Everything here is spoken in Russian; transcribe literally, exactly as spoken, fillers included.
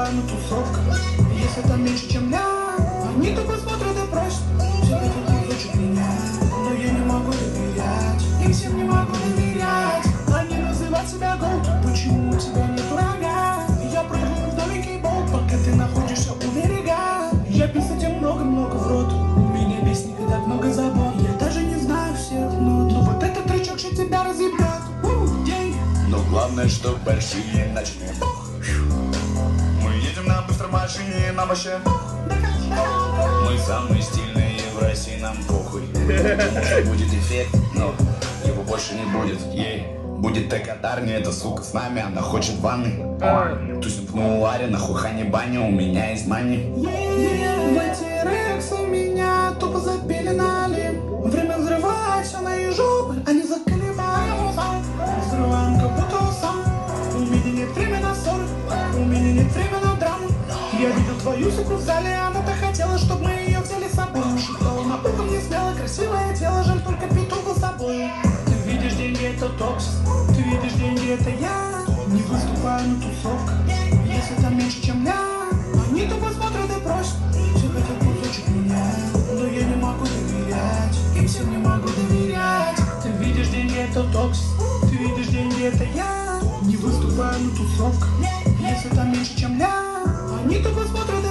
выступаю на тусовках. Если там меньше, чем ля, они тупо смотрят и просят. Все хотят кусочек меня, но я не могу доверять. Им всем не могу доверять. Они называют себя голд. Почему у тебя нет врага? Я прыгну в новенький болт, пока ты находишься у берега. Я писать тебе много-много в рот. Меня бесит, когда много забот. Я даже не знаю всех нот, но вот этот трючок же тебя разъебет. Деньги. Но главное, что большие начали. Мы едем на быстрой машине, нам вообще. Мы самые стильные в России, нам похуй. Может будет эффект, но его больше не будет. Ей будет Текатарни, эта сука с нами, она хочет ванны. Тусим в Нуаре, нахуй хани баня, у меня есть мани. В эти рексы меня тупо запеленали. Время взрывать все на ее жопы, они заколебали. Взрываем как будто сам. У меня нет времени на ссоры, у меня нет времени на драму. Я видел твою суку в зале, она-то хотела, чтобы мы ее взяли с собой. Шептала на ухо мне смело, красивое тело, жаль только петух с тобой. Ты видишь деньги, это токсис, ты видишь деньги, это я. Не выступаю на тусовках, если там меньше, чем ля. Они тупо смотрят и просят. Все хотят кусочек меня, но я не могу доверять. Им всем не могу доверять. Ты видишь деньги, это токсис, ты видишь деньги, это я. Не выступаю на тусовках, если там меньше, чем ля. Они тупо смотрят